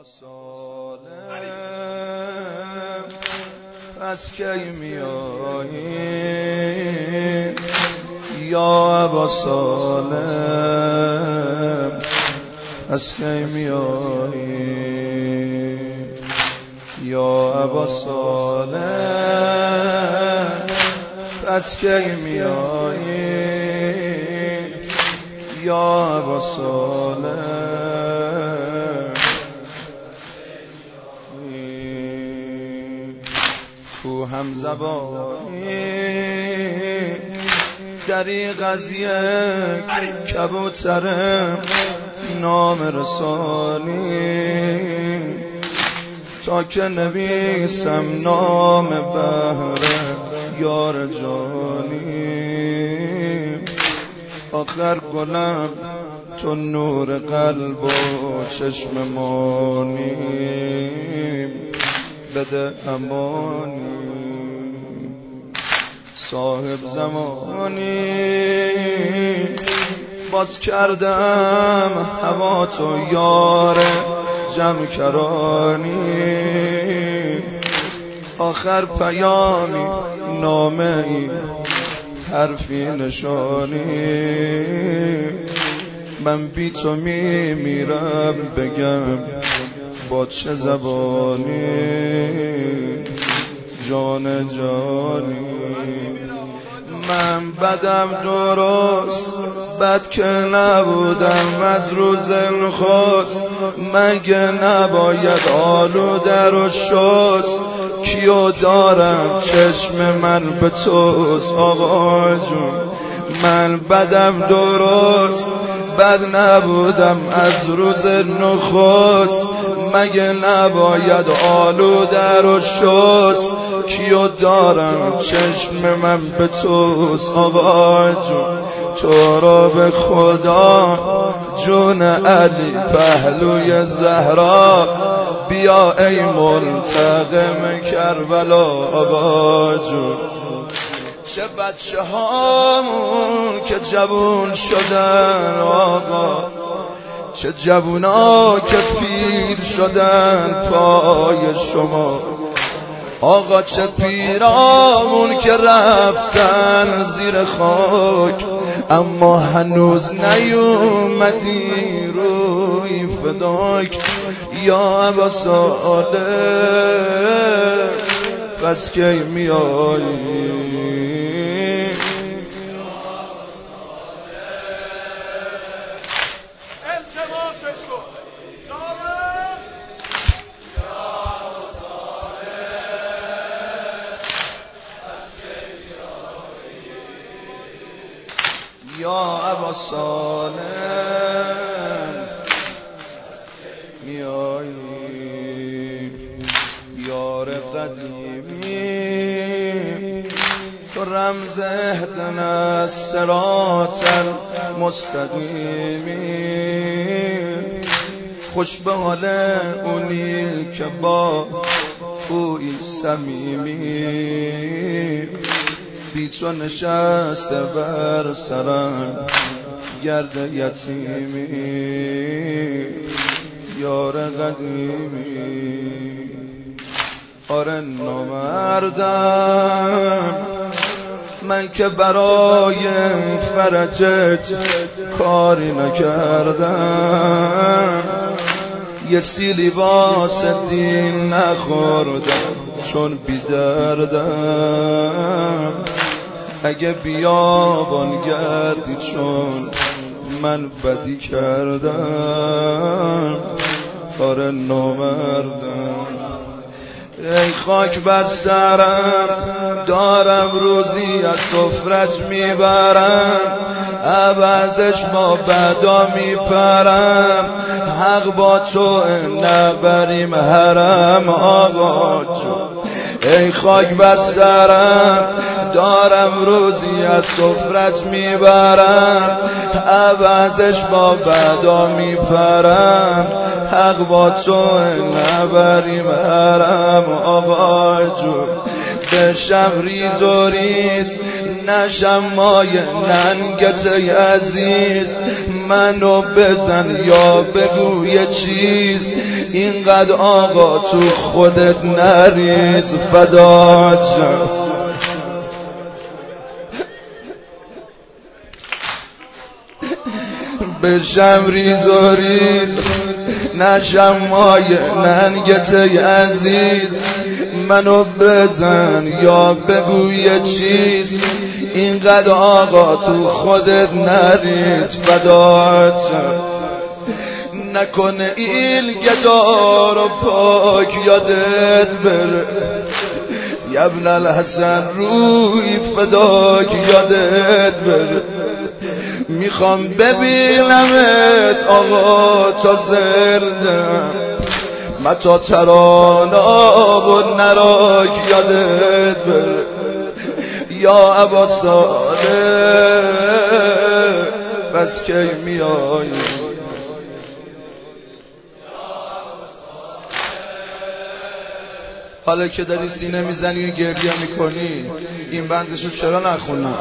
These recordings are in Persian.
سالم از کی میایی یا ابا سالم از کی میایی یا ابا سالم از کی میایی یا ابا سالم کو هم زبانی دریغ از یک کبوترم نام رسانی تا که نویسم نام بهر یار جانی آخر گلم تو نور قلب و چشممانی بده امانی صاحب زمانی باز کردم هوا تو یار جمع کرانی آخر پیامی نامه ای حرفی نشانی من بی تو میمیرم بگم با چه زبانی جان جانی من بدم درست بد که نبودم از روز نخست مگه نباید آلوده رو شست کیو دارم چشم من به توست آقا جون من بدم درست بد نبودم از روز نخست مگه نباید آلوده رو شست کیو دارم چشم من به توست آقا جون تو را به خدا جون علی پهلوی زهرا بیا ای منتقم کربلا آقا جون چه بچه هامون که جوون شدن آقا چه جوونا که پیر شدن پای شما آقا چه پیرامون که رفتن زیر خاک اما هنوز نیومدی روی فداک یا ابا سالم پس کی میایی یا ابا سالم میایی یار قدیمی تو رمز اهدنا الصراط المستقیمی خوش به حال اونی که با اوی صمیمی بی تو نشسته بر سرم گرد یتیمی یار قدیمی آره نامردم من که برای فرجت کاری نکردم یه سیلی واسه دین نخوردم چون بی دردم اگه بیابان گردی چون من بدی کردم آره نامردم ای خاک بر سرم دارم روزی از سفرت میبرم عوضش با بدا میپرم حق با تو نبریم حرم آقا جون ای خاک بر سرم دارم روزی از سفرت میبرم عوضش با بدا میپرم حق با تو نبریم حرم آقا جون بشم ریز و ریز نشم مایه ننگت عزیز منو بزن یا بگو یه چیز اینقدر آقا تو خودت نریز فدات شم بشم ریز و ریز نشم مایه ننگت عزیز منو بزن یا بگو یه چیز اینقدر آقا تو خودت نریز فدات شم نکنه ایل گدار و پاک یادت بره ابن الحسن روی فداک یادت بره میخوام ببینمت آقا تا زردم متا تراناب و نراک یادت بره یا ابا صالح بس کی میایی حالا که داری سینه میزنی و گریه میکنی این بندشو چرا نخونم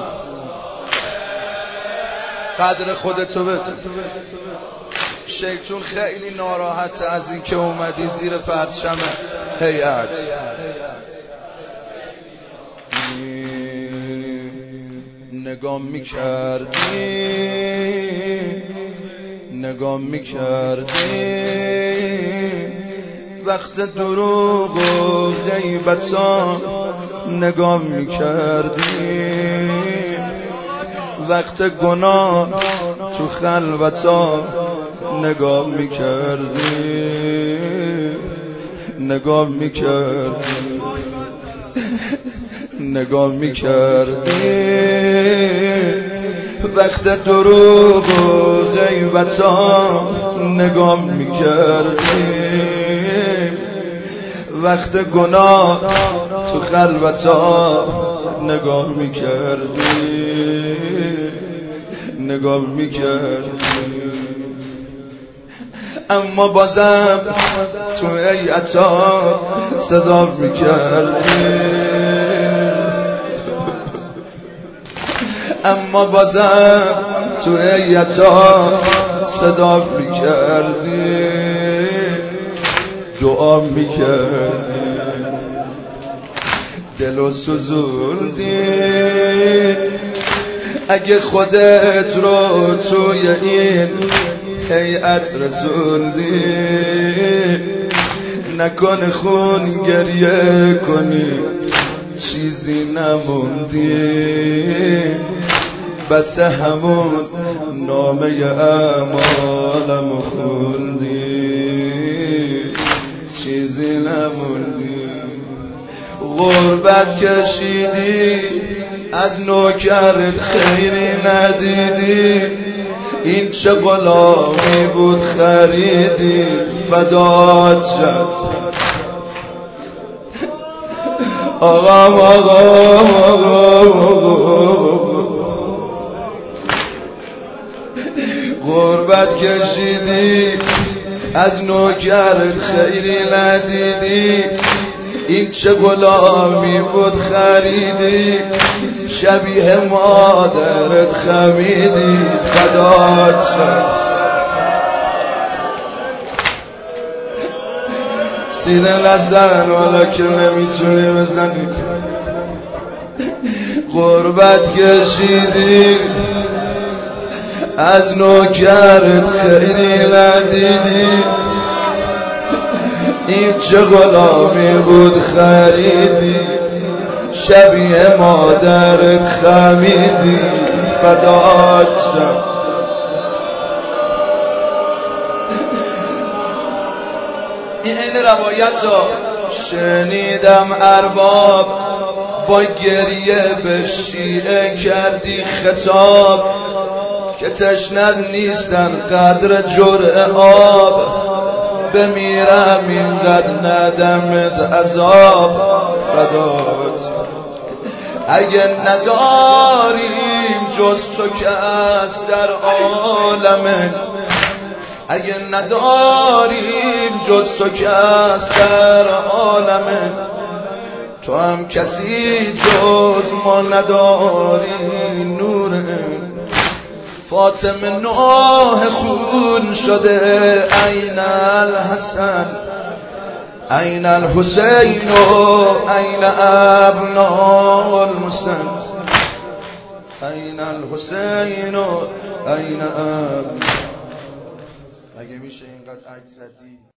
قدر خودتو بده شیطون خیلی ناراحته از این که اومدی زیر پرچم هیئت نگام میکردی وقت دروغ و غیبتا نگام میکردی وقت گناه تو خلوتا نگاه میکردی وقت دروغ و غیبتا نگاه میکردی وقت گناه تو خلوتا نگاه میکردی اما بازم تو هیئتا صدا میکردی اما بازم تو هیئتا صدا میکردی دعا میکردی دلو سوزوندی اگه خودت رو توی این هیئت رسوندی نکنه خون گریه کنی چیزی نموندی بس همون نامه اعمالم خوندی چیزی نموندی غربت کشیدی از نوکرت خیری ندیدی این چه غلامی بود خریدی فدات شد آقام غربت کشیدی از نوکرت خیری ندیدی این چه غلامی بود خریدی شبیه مادرت خمیدی فدات شد سینه نزن والا که نمیتونی بزنی غربت کشیدی از نوکرت خیری ندیدی این چه غلامی بود خریدی شبیه مادرت خمیدی فدات شد این عین روایت ها شنیدم ارباب با گریه به شیعه کردی خطاب که تشنه نیستن قدر جرعه آب بمیرم اینقدر ندمت عذاب فدات اگه نداریم جز تو کس در عالمه اگه نداریم جز تو کس در عالمه تو هم کسی جز ما نداری نور فاطمه نوح خون شده این الحسن این الحسین و این ابناء المسن این الحسین و این ابناء. مگه میشه اینقدر عجز زدی؟